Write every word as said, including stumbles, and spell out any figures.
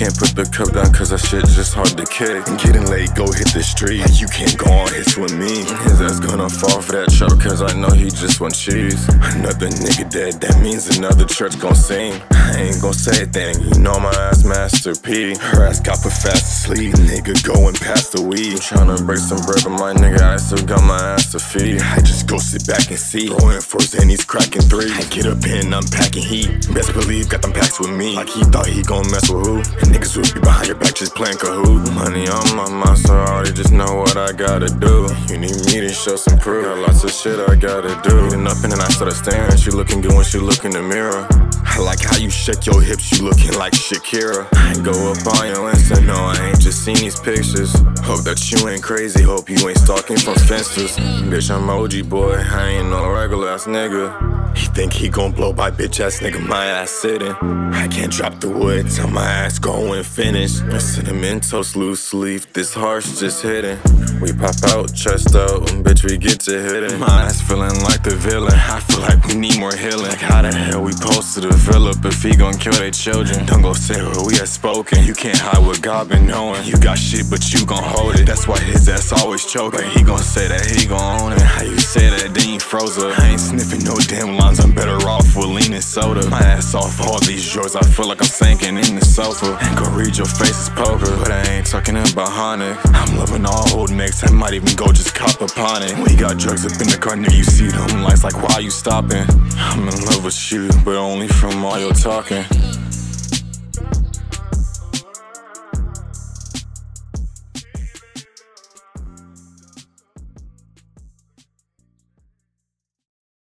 can't put the cup down cause that shit just hard to kick. Getting late, go hit the street. You can't go on hits with me. His ass gonna fall for that truck cause I know he just want cheese. Another nigga dead, that means another church gon' sing. I ain't gon' say a thing, you know my ass Master P. Her ass got put fast to sleep, nigga going past the weed. Tryna break some bread, but my nigga, I still got my ass to feed. I just go sit back and see, throwing fours and he's cracking three. I get up in, I'm packing heat, best believe got them packs with me. Like he thought he gon' mess with who, and niggas would be behind your back just playing Kahoot. Money on my mind, so I already just know what I gotta do. You need me to show some proof, got lots of shit I gotta do. Getting up and then I started staring, she looking good when she look in the mirror. I like how you shake your hips, you looking like Shakira. I go up on your Insta, no I ain't just seen these pictures. Hope that you ain't crazy, hope you ain't stalking from fences. Bitch, I'm O G boy, I ain't no regular ass nigga. He think he gon' blow by bitch ass nigga, my ass sitting. I can't drop the wood till my ass go and finish. Cinnamon toast, loose leaf, this harsh just hitting. We pop out, chest out, bitch we get to hitting. My ass feeling like the villain, I feel like we need more healing. Like how the hell we supposed to develop if he gon' kill their children? Don't go say what we had spoken, you can't hide what God been knowing. You got shit but you gon' hold it, that's why his ass always choking. He gon' say that he gon' own it, how you say that then you froze up. I ain't sniffing no damn lines, I'm better off with lean and soda. My ass off all these drawers, I feel like I'm sinking in the sofa. Ain't gon' read your face as poker, but I ain't talking about Hanukkah. I'm loving all old niggas, I might even go just cop upon it. We got drugs up in the car, nigga, you see them lights like why you stopping? I'm in love with you, but only from all your talking.